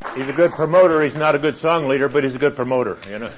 He's a good promoter. He's not a good song leader, but he's a good promoter, you know.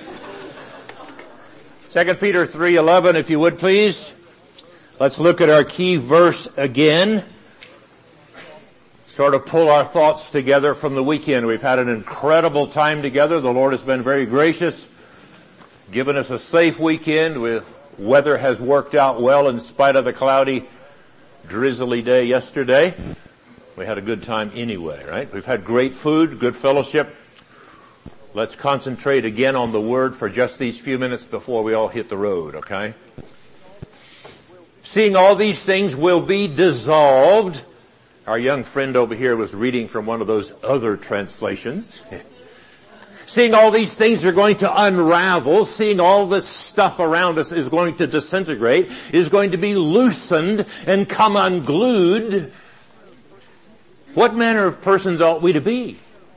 2 Peter 3:11, if you would please. Let's look at our key verse again. Sort of pull our thoughts together from the weekend. We've had an incredible time together. The Lord has been very gracious, given us a safe weekend. Weather has worked out well in spite of the cloudy, drizzly day yesterday. We had a good time anyway, right? We've had great food, good fellowship. Let's concentrate again on the Word for just these few minutes before we all hit the road, okay? Seeing all these things will be dissolved. Our young friend over here was reading from one of those other translations. Seeing all these things are going to unravel, seeing all this stuff around us is going to disintegrate, is going to be loosened and come unglued. What manner of persons ought we to be?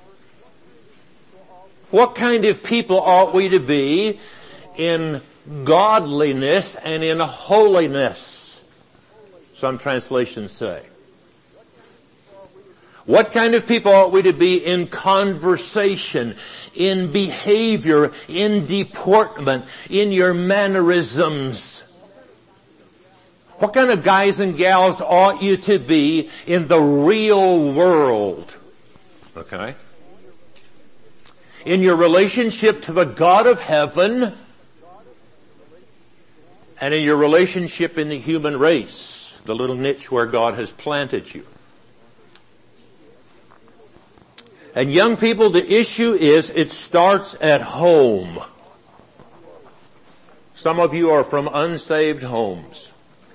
What kind of people ought we to be in godliness and in holiness? Some translations say. What kind of people ought we to be in conversation, in behavior, in deportment, in your mannerisms? What kind of guys and gals ought you to be in the real world? Okay? In your relationship to the God of heaven, and in your relationship in the human race, the little niche where God has planted you. And young people, the issue is it starts at home. Some of you are from unsaved homes.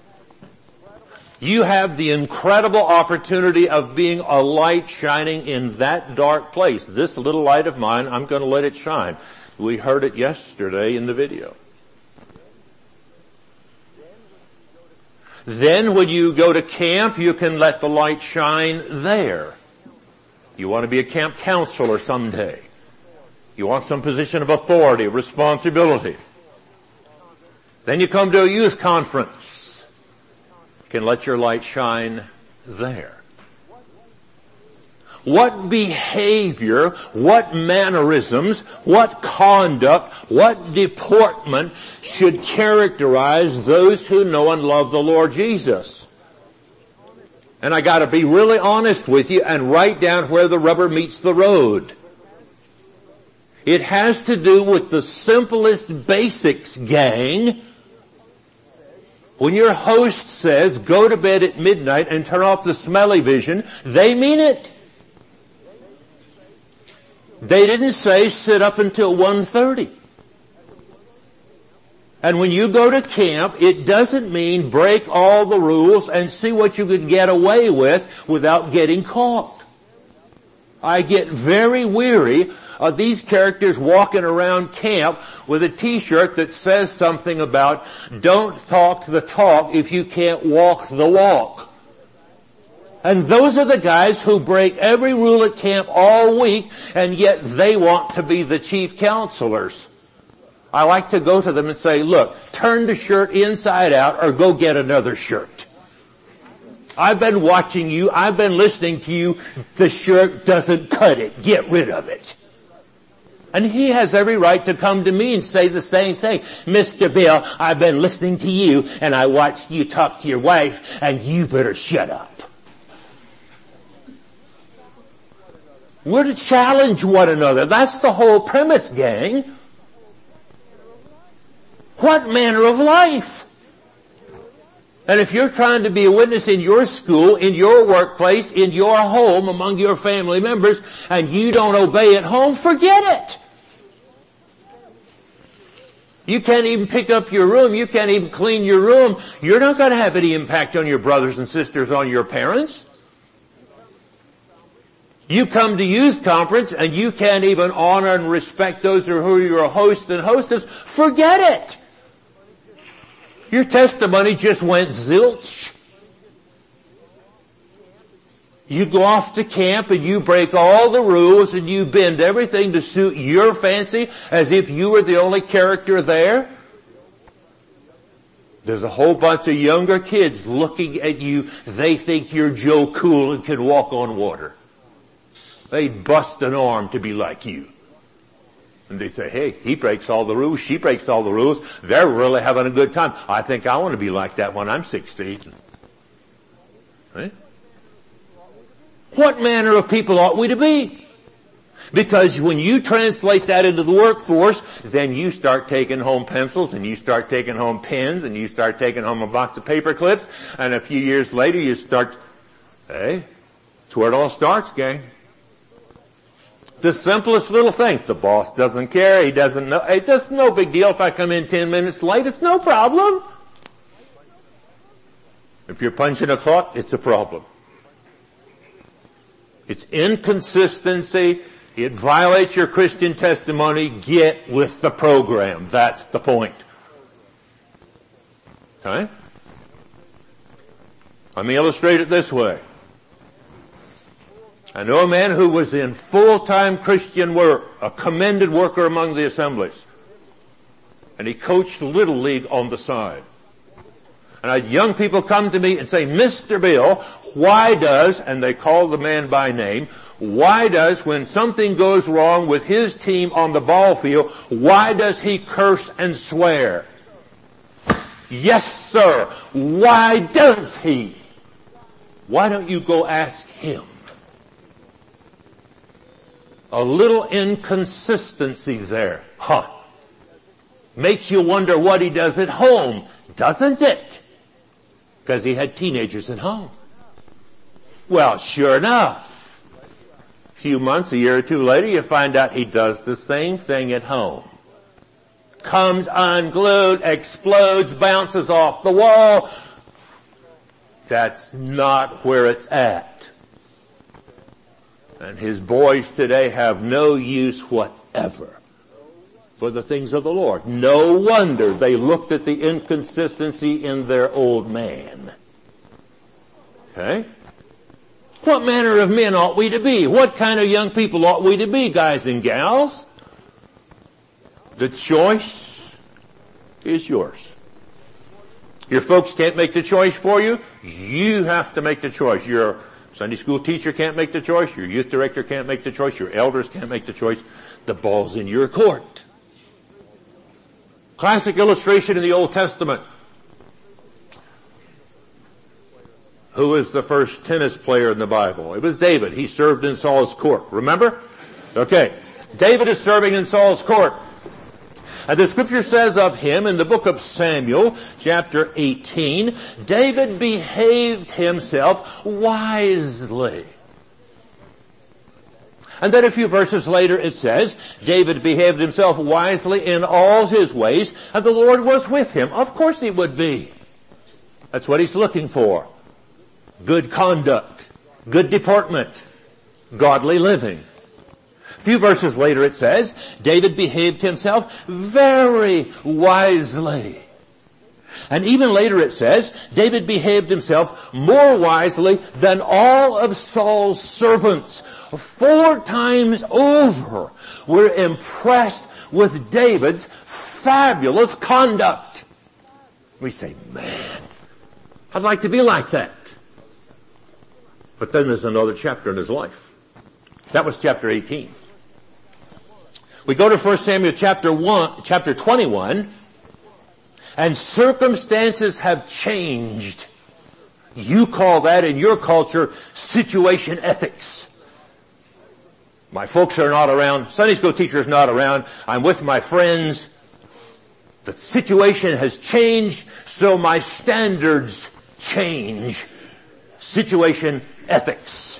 You have the incredible opportunity of being a light shining in that dark place. This little light of mine, I'm going to let it shine. We heard it yesterday in the video. Then when you go to camp, you can let the light shine there. You want to be a camp counselor someday. You want some position of authority, responsibility. Then you come to a youth conference. You can let your light shine there. What behavior, what mannerisms, what conduct, what deportment should characterize those who know and love the Lord Jesus? And I gotta be really honest with you and write down where the rubber meets the road. It has to do with the simplest basics, gang. When your host says, go to bed at midnight and turn off the smell-o-vision, they mean it. They didn't say sit up until 1:30. And when you go to camp, it doesn't mean break all the rules and see what you can get away with without getting caught. I get very weary of these characters walking around camp with a t-shirt that says something about don't talk the talk if you can't walk the walk. And those are the guys who break every rule at camp all week, and yet they want to be the chief counselors. I like to go to them and say, look, turn the shirt inside out or go get another shirt. I've been watching you. I've been listening to you. The shirt doesn't cut it. Get rid of it. And he has every right to come to me and say the same thing. Mr. Bill, I've been listening to you and I watched you talk to your wife and you better shut up. We're to challenge one another. That's the whole premise, gang. What manner of life? And if you're trying to be a witness in your school, in your workplace, in your home, among your family members, and you don't obey at home, forget it. You can't even pick up your room. You can't even clean your room. You're not going to have any impact on your brothers and sisters, on your parents. You come to youth conference and you can't even honor and respect those who are your host and hostess. Forget it. Your testimony just went zilch. You go off to camp and you break all the rules and you bend everything to suit your fancy as if you were the only character there. There's a whole bunch of younger kids looking at you. They think you're Joe Cool and can walk on water. They'd bust an arm to be like you. And they say, hey, he breaks all the rules, she breaks all the rules. They're really having a good time. I think I want to be like that when I'm 60. Right? What manner of people ought we to be? Because when you translate that into the workforce, then you start taking home pencils and you start taking home pens and you start taking home a box of paper clips, and a few years later you start, hey, it's where it all starts, gang. The simplest little thing. The boss doesn't care, he doesn't know, it's just no big deal if I come in 10 minutes late, it's no problem. If you're punching a clock, it's a problem. It's inconsistency. It violates your Christian testimony. Get with the program. That's the point. Okay? Let me illustrate it this way. I know a man who was in full-time Christian work, a commended worker among the assemblies. And he coached Little League on the side. And I had young people come to me and say, Mr. Bill, why does, and they call the man by name, why does, when something goes wrong with his team on the ball field, why does he curse and swear? Yes, sir. Why does he? Why don't you go ask him? A little inconsistency there. Huh. Makes you wonder what he does at home, doesn't it? Because he had teenagers at home. Well, sure enough, a few months, a year or two later, you find out he does the same thing at home. Comes unglued, explodes, bounces off the wall. That's not where it's at. And his boys today have no use whatever for the things of the Lord. No wonder they looked at the inconsistency in their old man. Okay? What manner of men ought we to be? What kind of young people ought we to be, guys and gals? The choice is yours. Your folks can't make the choice for you. You have to make the choice. Your Sunday school teacher can't make the choice. Your youth director can't make the choice. Your elders can't make the choice. The ball's in your court. Classic illustration in the Old Testament. Who was the first tennis player in the Bible? It was David. He served in Saul's court. Remember? Okay. David is serving in Saul's court. And the scripture says of him in the book of Samuel, chapter 18, David behaved himself wisely. And then a few verses later it says, David behaved himself wisely in all his ways, and the Lord was with him. Of course he would be. That's what he's looking for. Good conduct, good deportment, godly living. A few verses later it says, David behaved himself very wisely. And even later it says, David behaved himself more wisely than all of Saul's servants. 4 times over, we're impressed with David's fabulous conduct. We say, man, I'd like to be like that. But then there's another chapter in his life. That was chapter 18. We go to 1 Samuel chapter 21, and circumstances have changed. You call that in your culture situation ethics. My folks are not around. Sunday school teacher is not around. I'm with my friends. The situation has changed, so my standards change. Situation ethics.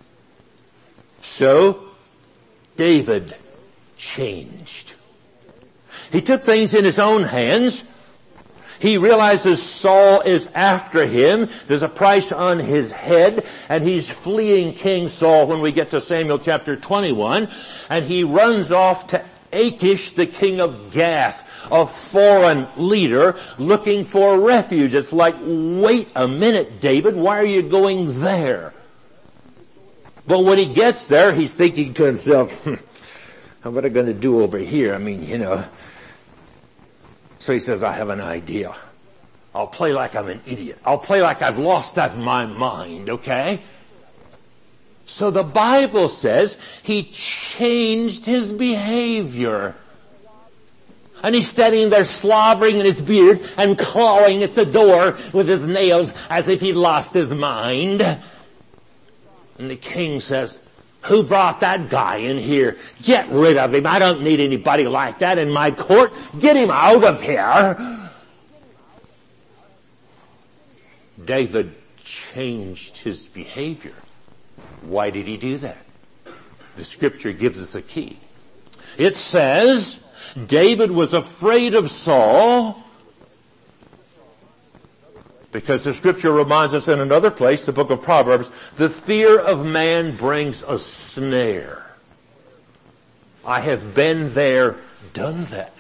So, David changed. He took things in his own hands. He realizes Saul is after him. There's a price on his head, and he's fleeing King Saul when we get to Samuel chapter 21, and he runs off to Achish, the king of Gath, a foreign leader looking for refuge. It's like, wait a minute, David, why are you going there? But when he gets there, he's thinking to himself, what am I going to do over here? I mean, So he says, I have an idea. I'll play like I'm an idiot. I'll play like I've lost my mind, okay? So the Bible says he changed his behavior. And he's standing there slobbering in his beard and clawing at the door with his nails as if he'd lost his mind. And the king says, who brought that guy in here? Get rid of him. I don't need anybody like that in my court. Get him out of here. David changed his behavior. Why did he do that? The scripture gives us a key. It says, David was afraid of Saul because the scripture reminds us in another place, the book of Proverbs, the fear of man brings a snare. I have been there, done that.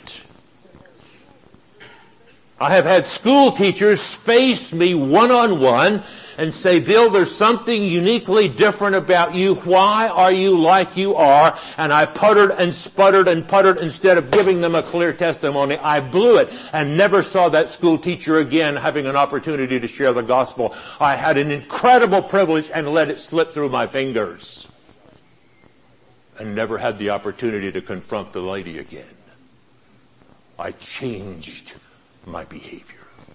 I have had school teachers face me one-on-one and say, Bill, there's something uniquely different about you. Why are you like you are? And I puttered and sputtered and puttered instead of giving them a clear testimony. I blew it and never saw that school teacher again having an opportunity to share the gospel. I had an incredible privilege and let it slip through my fingers. And never had the opportunity to confront the lady again. I changed my behavior.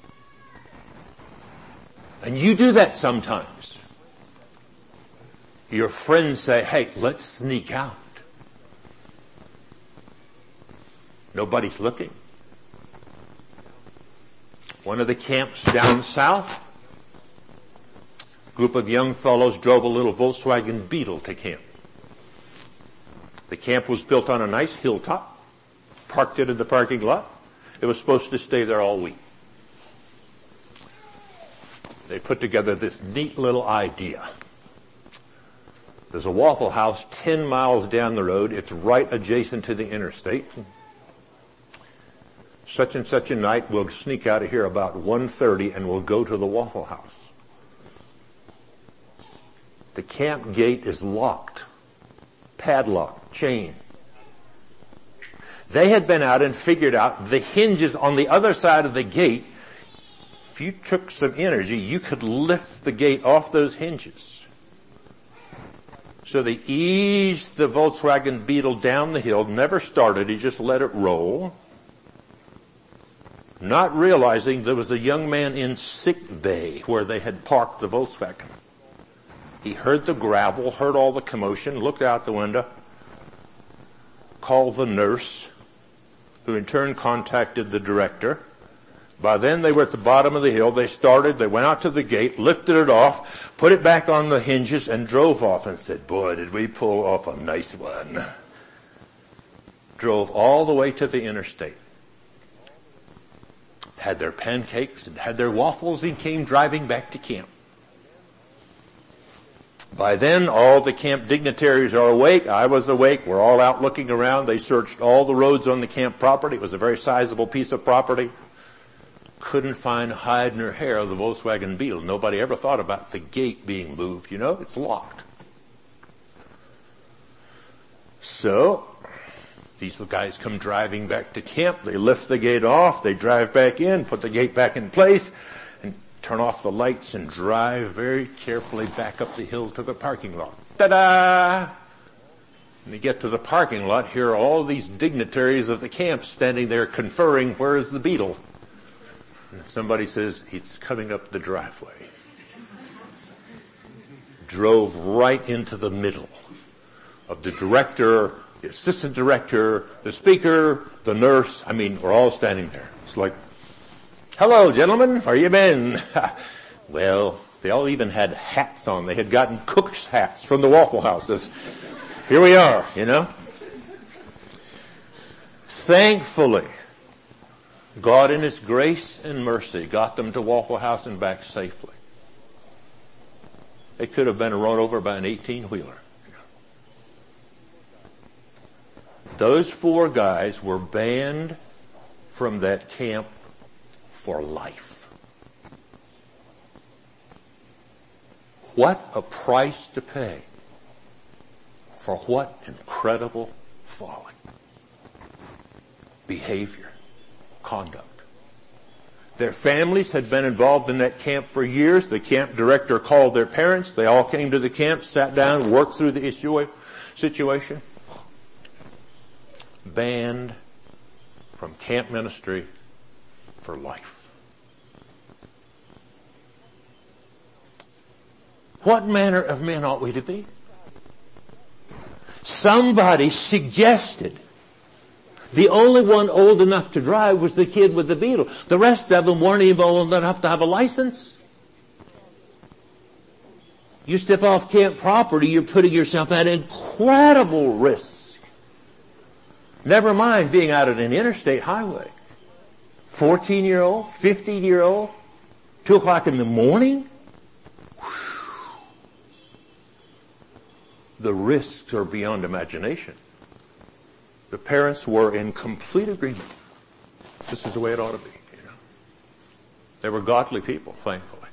And you do that sometimes. Your friends say, hey, let's sneak out. Nobody's looking. One of the camps down south, a group of young fellows drove a little Volkswagen Beetle to camp. The camp was built on a nice hilltop, parked it in the parking lot. It was supposed to stay there all week. They put together this neat little idea. There's a Waffle House 10 miles down the road. It's right adjacent to the interstate. Such and such a night, we'll sneak out of here about 1:30 and we'll go to the Waffle House. The camp gate is locked, padlocked, chained. They had been out and figured out the hinges on the other side of the gate. If you took some energy, you could lift the gate off those hinges. So they eased the Volkswagen Beetle down the hill, never started, he just let it roll. Not realizing there was a young man in sick bay where they had parked the Volkswagen. He heard the gravel, heard all the commotion, looked out the window, called the nurse, who in turn contacted the director. By then they were at the bottom of the hill. They went out to the gate, lifted it off, put it back on the hinges and drove off and said, boy, did we pull off a nice one. Drove all the way to the interstate. Had their pancakes and had their waffles and came driving back to camp. By then, all the camp dignitaries are awake. I was awake. We're all out looking around. They searched all the roads on the camp property. It was a very sizable piece of property. Couldn't find hide nor hair of the Volkswagen Beetle. Nobody ever thought about the gate being moved. You know, it's locked. So, these guys come driving back to camp. They lift the gate off. They drive back in, put the gate back in place, and turn off the lights and drive very carefully back up the hill to the parking lot. Ta-da! When you get to the parking lot, here are all these dignitaries of the camp standing there conferring, where is the Beetle? And somebody says, it's coming up the driveway. Drove right into the middle of the director, the assistant director, the speaker, the nurse. I mean, we're all standing there. It's like, hello, gentlemen, how you been? Well, they all even had hats on. They had gotten cook's hats from the Waffle Houses. Here we are, you know. Thankfully, God in His grace and mercy got them to Waffle House and back safely. They could have been run over by an 18-wheeler. Those 4 guys were banned from that camp for life. What a price to pay for what incredible folly. Behavior, conduct. Their families had been involved in that camp for years. The camp director called their parents. They all came to the camp, sat down, worked through the situation. Banned from camp ministry for life. What manner of men ought we to be? Somebody suggested the only one old enough to drive was the kid with the Beetle. The rest of them weren't even old enough to have a license. You step off camp property, you're putting yourself at incredible risk. Never mind being out at an interstate highway. 14-year-old, 15-year-old, 2 o'clock in the morning. The risks are beyond imagination. The parents were in complete agreement. This is the way it ought to be. You know? They were godly people, thankfully.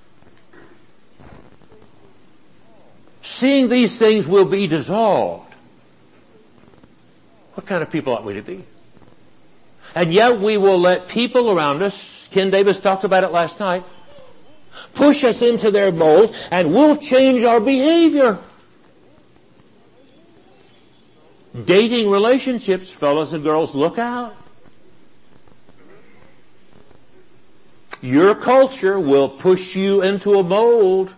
Seeing these things will be dissolved. What kind of people ought we to be? And yet we will let people around us, Ken Davis talked about it last night, push us into their mold, and we'll change our behavior. Dating relationships, fellas and girls, look out. Your culture will push you into a mold.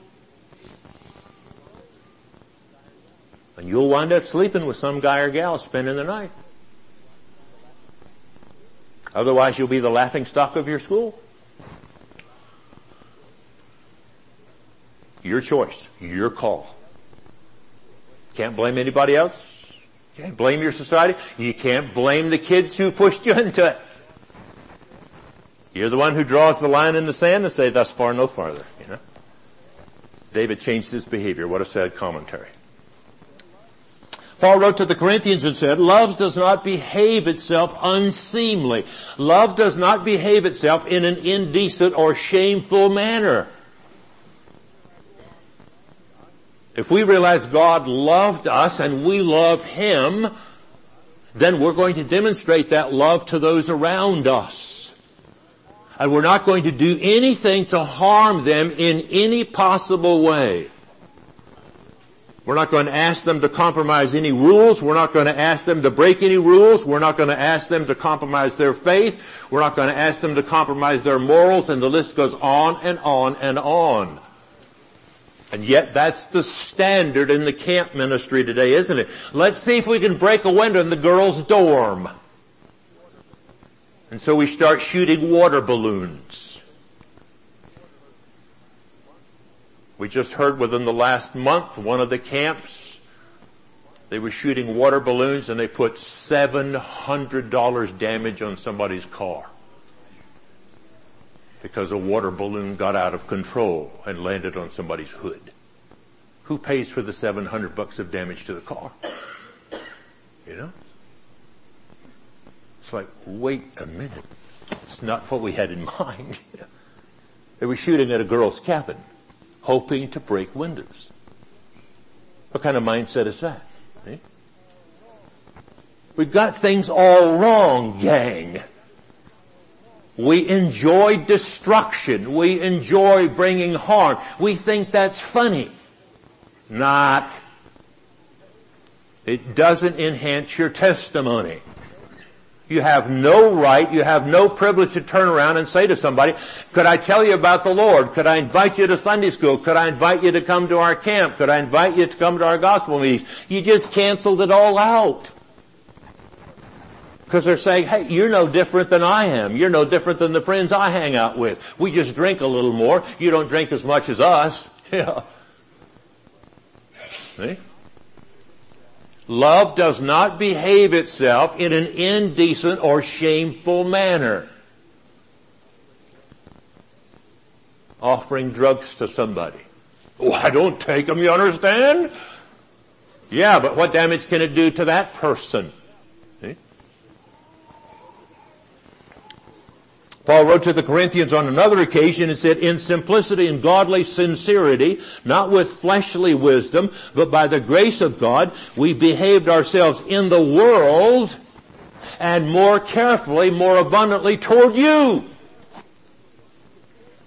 And you'll wind up sleeping with some guy or gal spending the night. Otherwise you'll be the laughingstock of your school. Your choice. Your call. Can't blame anybody else. You can't blame your society. You can't blame the kids who pushed you into it. You're the one who draws the line in the sand and say, thus far, no farther. You know? David changed his behavior. What a sad commentary. Paul wrote to the Corinthians and said, love does not behave itself unseemly. Love does not behave itself in an indecent or shameful manner. If we realize God loved us and we love Him, then we're going to demonstrate that love to those around us. And we're not going to do anything to harm them in any possible way. We're not going to ask them to compromise any rules. We're not going to ask them to break any rules. We're not going to ask them to compromise their faith. We're not going to ask them to compromise their morals, and the list goes on and on and on. And yet that's the standard in the camp ministry today, isn't it? Let's see if we can break a window in the girls' dorm. And so we start shooting water balloons. We just heard within the last month, one of the camps, they were shooting water balloons and they put $700 damage on somebody's car. Because a water balloon got out of control and landed on somebody's hood. Who pays for the $700 of damage to the car? You know? It's like, wait a minute. It's not what we had in mind. They were shooting at a girl's cabin, hoping to break windows. What kind of mindset is that? Eh? We've got things all wrong, gang. We enjoy destruction. We enjoy bringing harm. We think that's funny. Not. It doesn't enhance your testimony. You have no right, you have no privilege to turn around and say to somebody, could I tell you about the Lord? Could I invite you to Sunday school? Could I invite you to come to our camp? Could I invite you to come to our gospel meetings? You just canceled it all out. Because they're saying, hey, you're no different than I am. You're no different than the friends I hang out with. We just drink a little more. You don't drink as much as us. Yeah. See? Love does not behave itself in an indecent or shameful manner. Offering drugs to somebody. Oh, I don't take them, you understand? Yeah, but what damage can it do to that person? See? Paul wrote to the Corinthians on another occasion and said, in simplicity and godly sincerity, not with fleshly wisdom, but by the grace of God, we behaved ourselves in the world and more carefully, more abundantly toward you.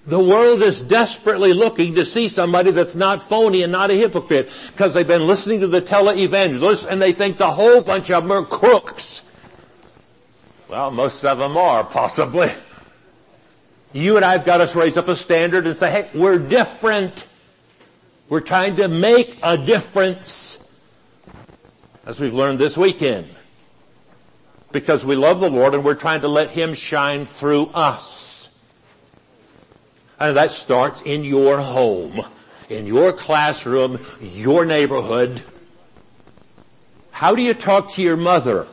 The world is desperately looking to see somebody that's not phony and not a hypocrite, because they've been listening to the televangelists and they think the whole bunch of them are crooks. Well, most of them are, possibly. You and I have got to raise up a standard and say, hey, we're different. We're trying to make a difference, as we've learned this weekend. Because we love the Lord and we're trying to let Him shine through us. And that starts in your home, in your classroom, your neighborhood. How do you talk to your mother?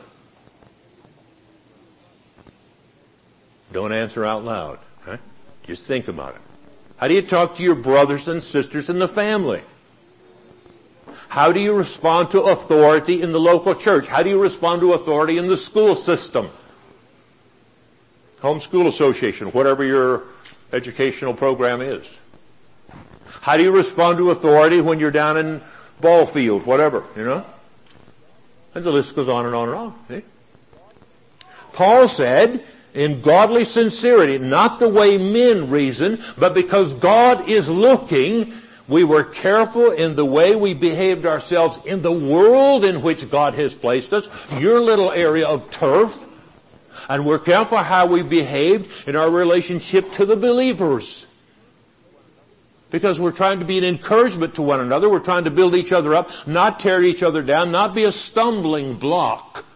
Don't answer out loud. Huh? Just think about it. How do you talk to your brothers and sisters in the family? How do you respond to authority in the local church? How do you respond to authority in the school system? Homeschool association, whatever your educational program is. How do you respond to authority when you're down in ball field, whatever, you know? And the list goes on and on and on. See? Paul said, in godly sincerity, not the way men reason, but because God is looking, we were careful in the way we behaved ourselves in the world in which God has placed us, your little area of turf. And we're careful how we behaved in our relationship to the believers. Because we're trying to be an encouragement to one another. We're trying to build each other up, not tear each other down, not be a stumbling block.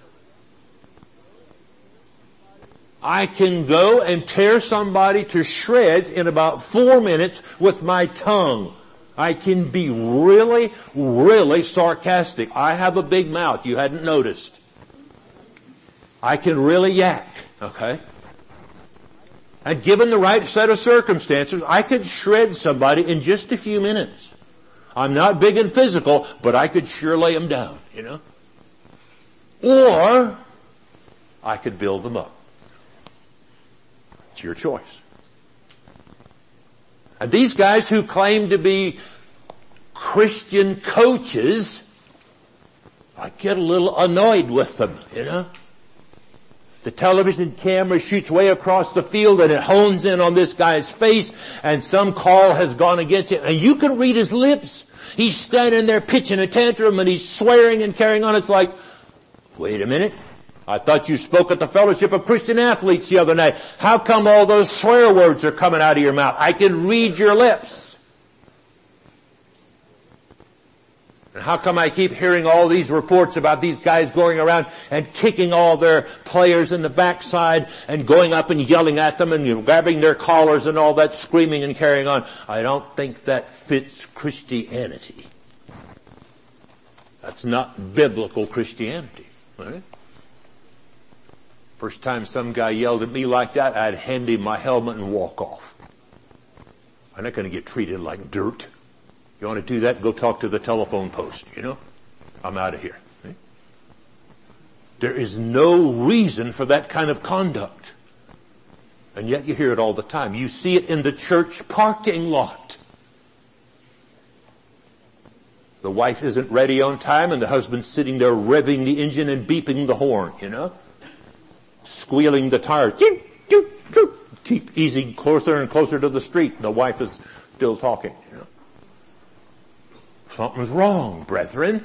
I can go and tear somebody to shreds in about 4 minutes with my tongue. I can be really, really sarcastic. I have a big mouth. You hadn't noticed. I can really yak, okay? And given the right set of circumstances, I could shred somebody in just a few minutes. I'm not big and physical, but I could sure lay them down, you know? Or I could build them up. It's your choice. And these guys who claim to be Christian coaches, I get a little annoyed with them, you know? The television camera shoots way across the field and it hones in on this guy's face and some call has gone against him. And you can read his lips. He's standing there pitching a tantrum and he's swearing and carrying on. It's like, wait a minute. I thought you spoke at the Fellowship of Christian Athletes the other night. How come all those swear words are coming out of your mouth? I can read your lips. And how come I keep hearing all these reports about these guys going around and kicking all their players in the backside and going up and yelling at them and grabbing their collars and all that, screaming and carrying on? I don't think that fits Christianity. That's not biblical Christianity, right? First time some guy yelled at me like that, I'd hand him my helmet and walk off. I'm not going to get treated like dirt. You want to do that? Go talk to the telephone post, you know? I'm out of here. Okay? There is no reason for that kind of conduct. And yet you hear it all the time. You see it in the church parking lot. The wife isn't ready on time and the husband's sitting there revving the engine and beeping the horn, you know? Squealing the tires. Keep easing closer and closer to the street. The wife is still talking, you know? Something's wrong, brethren.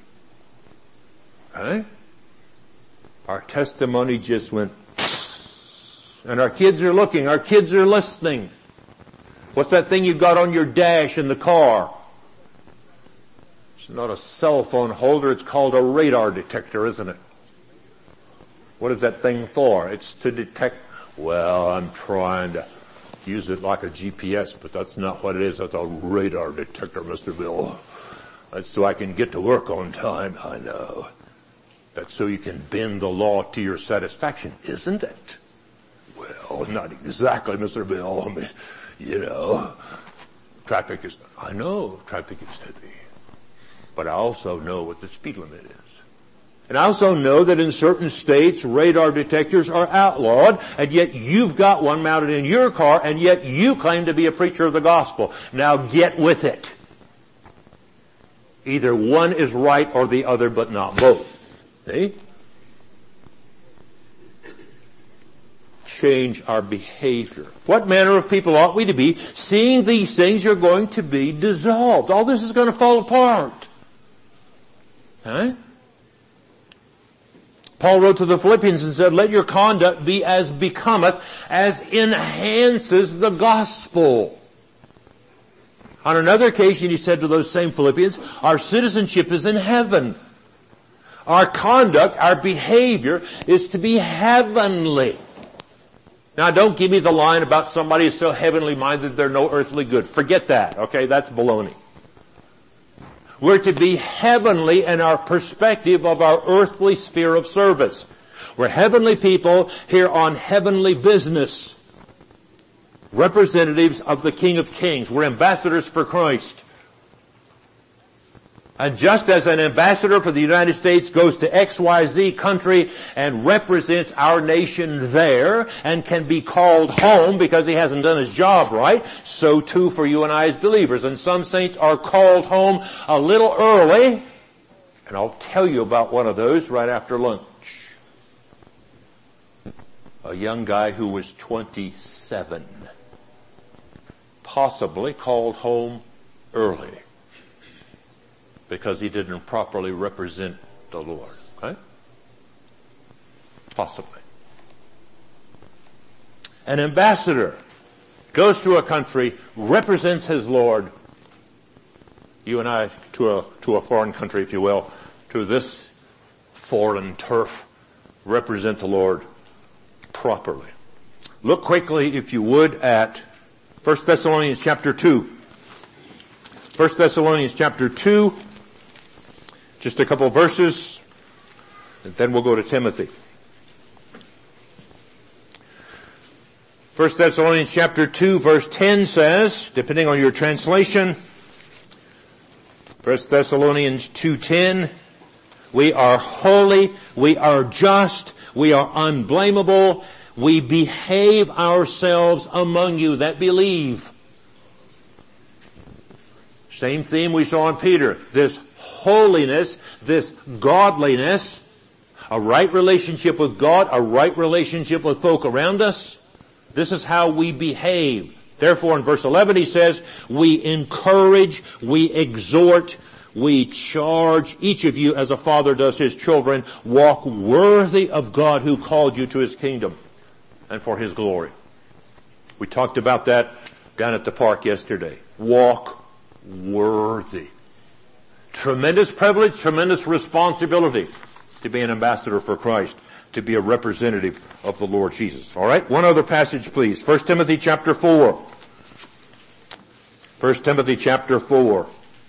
Okay? Our testimony just went, and our kids are looking, our kids are listening. What's that thing you got on your dash in the car? It's not a cell phone holder, it's called a radar detector, isn't it? What is that thing for? It's to detect, well, I'm trying to use it like a GPS, but that's not what it is. That's a radar detector, Mr. Bill. That's so I can get to work on time. I know. That's so you can bend the law to your satisfaction, isn't it? Well, not exactly, Mr. Bill. I mean, you know, traffic is, I know traffic is heavy. But I also know what the speed limit is. And I also know that in certain states, radar detectors are outlawed, and yet you've got one mounted in your car, and yet you claim to be a preacher of the gospel. Now get with it. Either one is right or the other, but not both. See? change our behavior. What manner of people ought we to be? Seeing these things are going to be dissolved. All this is going to fall apart. Okay? Paul wrote to the Philippians and said, let your conduct be as becometh, as enhances the gospel. On another occasion he said to those same Philippians, our citizenship is in heaven. Our conduct, our behavior is to be heavenly. Now don't give me the line about somebody who's so heavenly minded they're no earthly good. Forget that, okay? That's baloney. We're to be heavenly in our perspective of our earthly sphere of service. We're heavenly people here on heavenly business. Representatives of the King of Kings. We're ambassadors for Christ. And just as an ambassador for the United States goes to XYZ country and represents our nation there and can be called home because he hasn't done his job right, so too for you and I as believers. And some saints are called home a little early, and I'll tell you about one of those right after lunch. A young guy who was 27, possibly called home early, because he didn't properly represent the Lord. Okay? Possibly. An ambassador goes to a country, represents his Lord. You and I to a foreign country, if you will, to this foreign turf, represent the Lord properly. Look quickly, if you would, at 1 Thessalonians chapter 2. 1 Thessalonians chapter 2. Just a couple of verses, and then we'll go to Timothy. 1 Thessalonians chapter 2 verse 10 says, depending on your translation, 1 Thessalonians 2:10, we are holy, we are just, we are unblameable, we behave ourselves among you that believe. Same theme we saw in Peter. This holiness, this godliness, a right relationship with God, a right relationship with folk around us. This is how we behave. Therefore, in verse 11 he says, we encourage, we exhort, we charge each of you as a father does his children, walk worthy of God who called you to his kingdom and for his glory. We talked about that down at the park yesterday. Walk worthy. Tremendous privilege, tremendous responsibility to be an ambassador for Christ, to be a representative of the Lord Jesus. All right, one other passage please. 1 Timothy chapter 4. 1 Timothy chapter 4.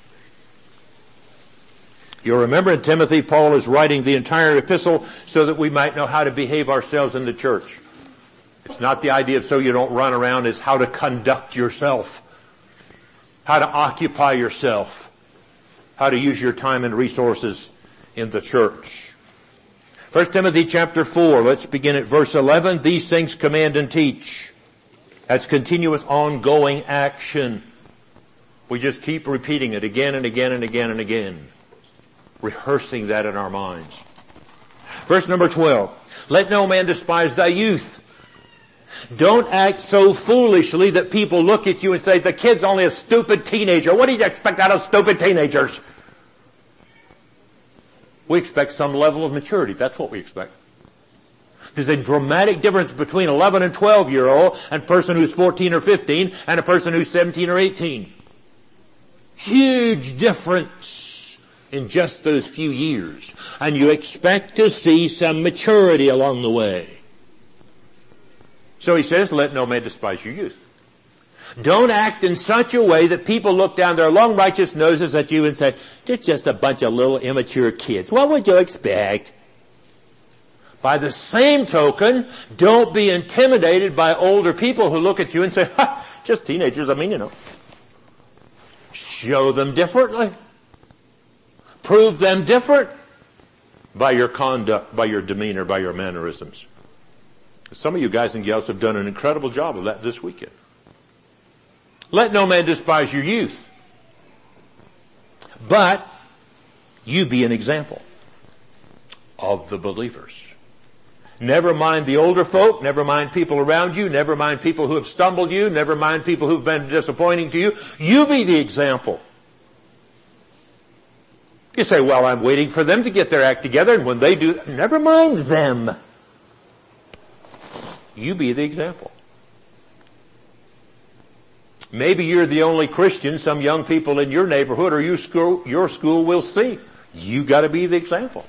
You'll remember in Timothy, Paul is writing the entire epistle so that we might know how to behave ourselves in the church. It's not the idea of so you don't run around, it's how to conduct yourself, how to occupy yourself, how to use your time and resources in the church. 1 Timothy chapter 4, let's begin at verse 11. These things command and teach. That's continuous ongoing action. We just keep repeating it again and again and again and again. Rehearsing that in our minds. Verse number 12. Let no man despise thy youth. Don't act so foolishly that people look at you and say, the kid's only a stupid teenager. What do you expect out of stupid teenagers? We expect some level of maturity. That's what we expect. There's a dramatic difference between 11 and 12-year-old and a person who's 14 or 15 and a person who's 17 or 18. Huge difference in just those few years. And you expect to see some maturity along the way. So he says, let no man despise your youth. Don't act in such a way that people look down their long righteous noses at you and say, they're just a bunch of little immature kids. What would you expect? By the same token, don't be intimidated by older people who look at you and say, ha, just teenagers, Show them differently. Prove them different by your conduct, by your demeanor, by your mannerisms. Some of you guys and gals have done an incredible job of that this weekend. Let no man despise your youth, but you be an example of the believers. Never mind the older folk, never mind people around you, never mind people who have stumbled you, never mind people who've been disappointing to you. You be the example. You say, well, I'm waiting for them to get their act together, and when they do, never mind them. You be the example. Maybe you're the only Christian some young people in your neighborhood or your school will see. You gotta be the example.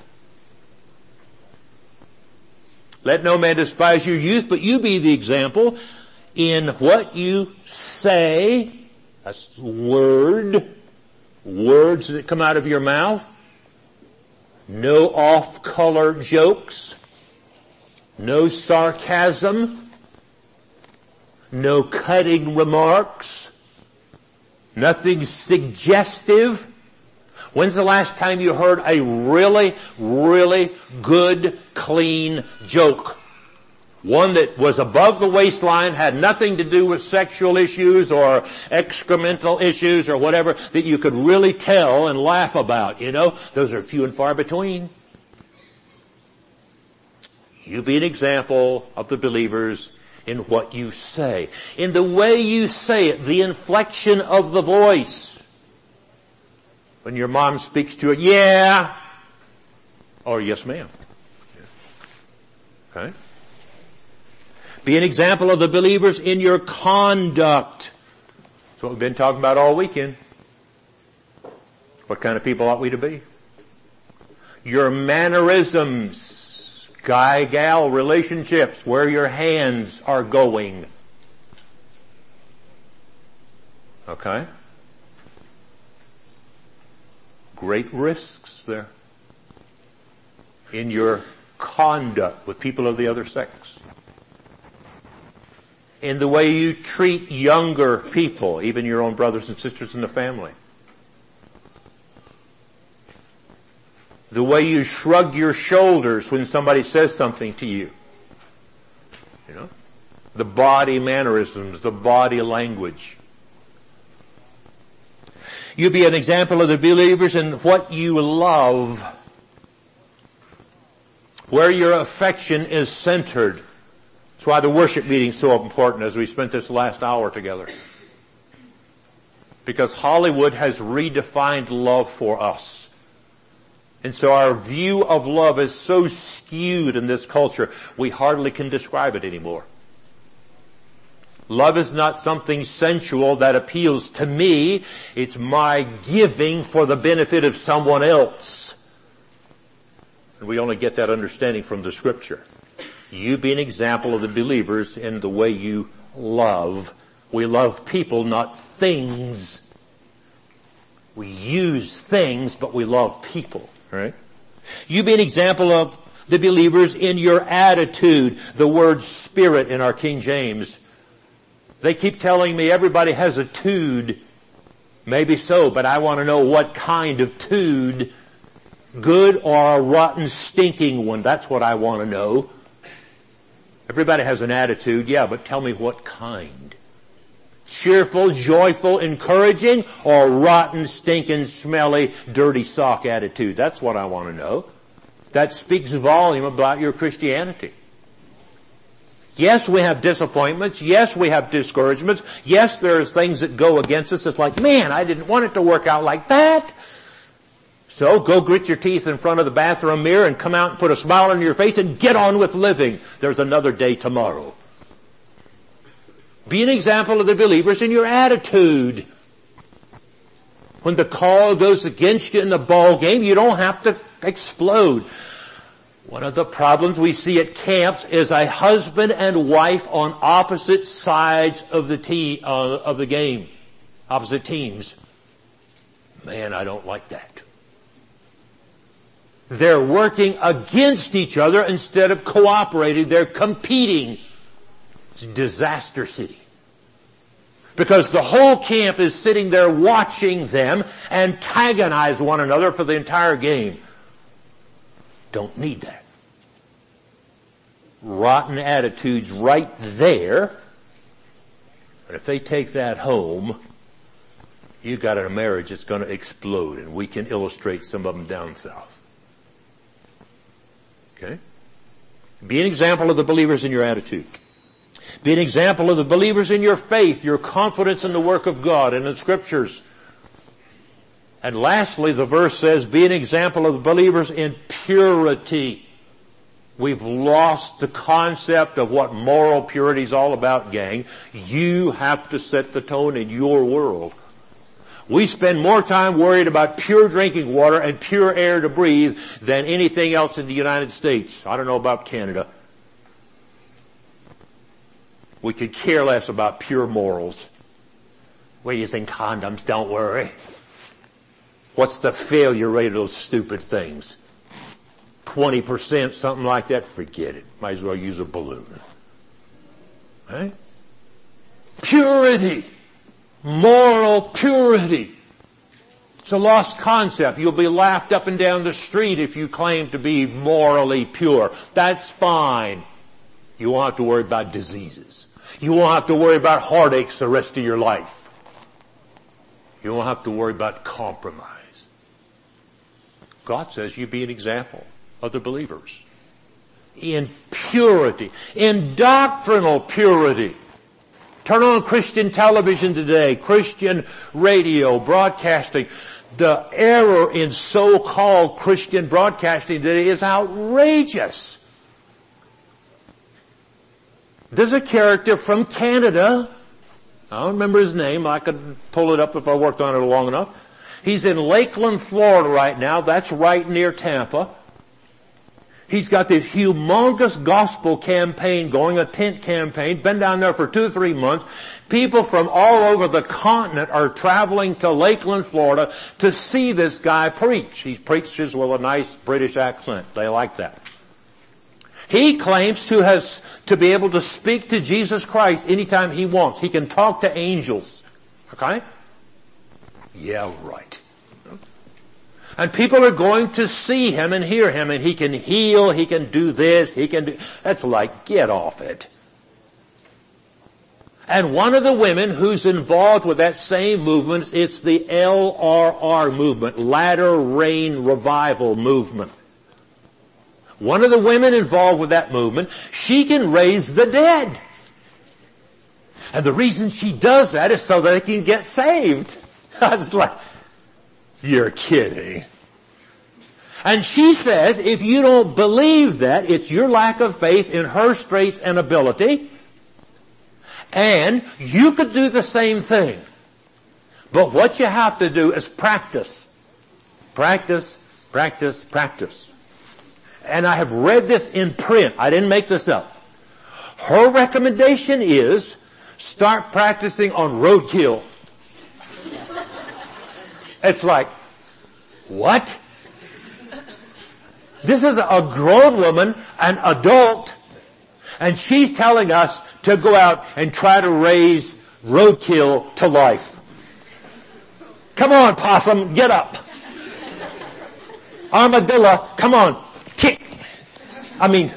Let no man despise your youth, but you be the example in what you say. That's words that come out of your mouth. No off-color jokes. No sarcasm. No cutting remarks. Nothing suggestive. When's the last time you heard a really, really good, clean joke? One that was above the waistline, had nothing to do with sexual issues or excremental issues or whatever, that you could really tell and laugh about. You know, those are few and far between. You be an example of the believers in what you say. In the way you say it, the inflection of the voice. When your mom speaks to it, yeah, or yes ma'am. Okay? Be an example of the believers in your conduct. That's what we've been talking about all weekend. What kind of people ought we to be? Your mannerisms, guy-gal relationships, where your hands are going. Okay? Great risks there in your conduct with people of the other sex. In the way you treat younger people, even your own brothers and sisters in the family. The way you shrug your shoulders when somebody says something to you. You know? The body mannerisms, the body language. You be an example of the believers in what you love. Where your affection is centered. That's why the worship meeting is so important as we spent this last hour together. Because Hollywood has redefined love for us. And so our view of love is so skewed in this culture, we hardly can describe it anymore. Love is not something sensual that appeals to me. It's my giving for the benefit of someone else. And we only get that understanding from the Scripture. You be an example of the believers in the way you love. We love people, not things. We use things, but we love people. Right? You be an example of the believers in your attitude. The word spirit in our King James. They keep telling me everybody has a tude. Maybe so, but I want to know what kind of tude. Good or a rotten, stinking one. That's what I want to know. Everybody has an attitude, yeah, but tell me what kind. Cheerful, joyful, encouraging, or rotten, stinking, smelly, dirty sock attitude. That's what I want to know. That speaks volume about your Christianity. Yes, we have disappointments. Yes, we have discouragements. Yes, there's things that go against us. It's like, man, I didn't want it to work out like that. So go grit your teeth in front of the bathroom mirror and come out and put a smile on your face and get on with living. There's another day tomorrow. Be an example of the believers in your attitude. When the call goes against you in the ball game, you don't have to explode. One of the problems we see at camps is a husband and wife on opposite sides of the game, opposite teams. Man, I don't like that. They're working against each other instead of cooperating. They're competing. It's disaster city. Because the whole camp is sitting there watching them antagonize one another for the entire game. Don't need that. Rotten attitudes right there. But if they take that home, you got a marriage that's going to explode, and we can illustrate some of them down south. Okay? Be an example of the believers in your attitude. Be an example of the believers in your faith, your confidence in the work of God and in the Scriptures. And lastly, the verse says, be an example of the believers in purity. We've lost the concept of what moral purity is all about, gang. You have to set the tone in your world. We spend more time worried about pure drinking water and pure air to breathe than anything else in the United States. I don't know about Canada. We could care less about pure morals. We're using condoms, don't worry. What's the failure rate of those stupid things? 20%, something like that? Forget it. Might as well use a balloon. Right? Purity. Moral purity. It's a lost concept. You'll be laughed up and down the street if you claim to be morally pure. That's fine. You won't have to worry about diseases. You won't have to worry about heartaches the rest of your life. You won't have to worry about compromise. God says you be an example of the believers. In purity. In doctrinal purity. Turn on Christian television today, Christian radio, broadcasting. The error in so-called Christian broadcasting today is outrageous. There's a character from Canada. I don't remember his name. I could pull it up if I worked on it long enough. He's in Lakeland, Florida right now. That's right near Tampa. He's got this humongous gospel campaign going, a tent campaign, been down there for 2 or 3 months. People from all over the continent are traveling to Lakeland, Florida to see this guy preach. He preaches with a nice British accent. They like that. He claims to be able to speak to Jesus Christ anytime he wants. He can talk to angels. Okay? Yeah, right. And people are going to see him and hear him, and he can heal, he can do this, he can do... That's like, get off it. And one of the women who's involved with that same movement, it's the LRR movement, Latter Rain Revival movement. One of the women involved with that movement, she can raise the dead. And the reason she does that is so that they can get saved. I was like, you're kidding. And she says, if you don't believe that, it's your lack of faith in her strength and ability. And you could do the same thing. But what you have to do is practice. Practice, practice, practice. And I have read this in print. I didn't make this up. Her recommendation is start practicing on roadkill. It's like, what? This is a grown woman, an adult, and she's telling us to go out and try to raise roadkill to life. Come on, possum, get up. Armadillo, come on, kick. I mean,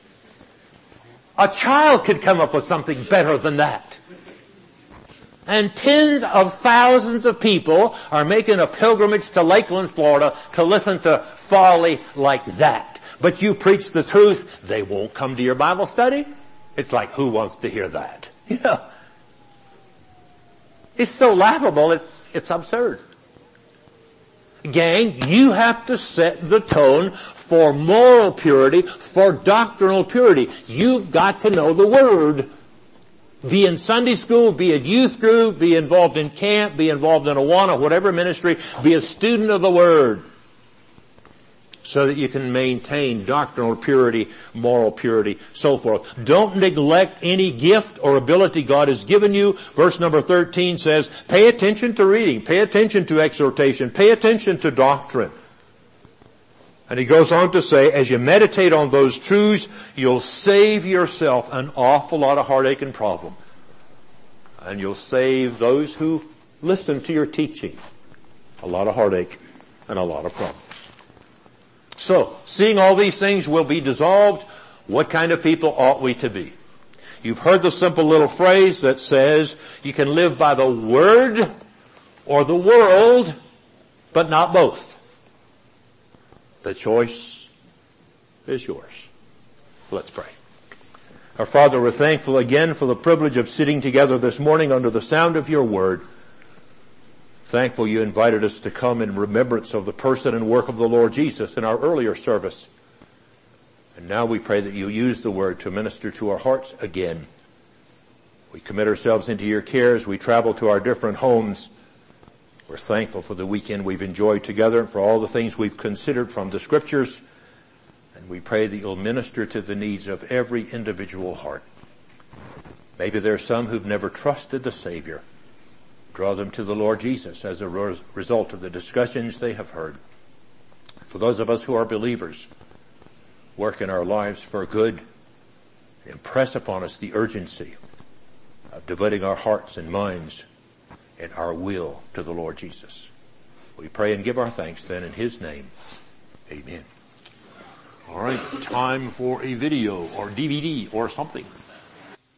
a child could come up with something better than that. And tens of thousands of people are making a pilgrimage to Lakeland, Florida to listen to folly like that. But you preach the truth, they won't come to your Bible study. It's like, who wants to hear that? You know, it's so laughable, it's absurd. Gang, you have to set the tone for moral purity, for doctrinal purity. You've got to know the Word. Be in Sunday school, be a youth group, be involved in camp, be involved in Awana, whatever ministry, be a student of the Word so that you can maintain doctrinal purity, moral purity, so forth. Don't neglect any gift or ability God has given you. Verse number 13 says, pay attention to reading, pay attention to exhortation, pay attention to doctrine. And he goes on to say, as you meditate on those truths, you'll save yourself an awful lot of heartache and problem. And you'll save those who listen to your teaching a lot of heartache and a lot of problems. So, seeing all these things will be dissolved, what kind of people ought we to be? You've heard the simple little phrase that says, you can live by the Word or the world, but not both. The choice is yours. Let's pray. Our Father, we're thankful again for the privilege of sitting together this morning under the sound of your word. Thankful you invited us to come in remembrance of the person and work of the Lord Jesus in our earlier service. And now we pray that you use the word to minister to our hearts again. We commit ourselves into your care as we travel to our different homes. We're thankful for the weekend we've enjoyed together and for all the things we've considered from the scriptures. And we pray that you'll minister to the needs of every individual heart. Maybe there are some who've never trusted the Savior. Draw them to the Lord Jesus as a result of the discussions they have heard. For those of us who are believers, work in our lives for good. Impress upon us the urgency of devoting our hearts and minds and our will to the Lord Jesus. We pray and give our thanks then in his name. Amen. All right, time for a video or DVD or something.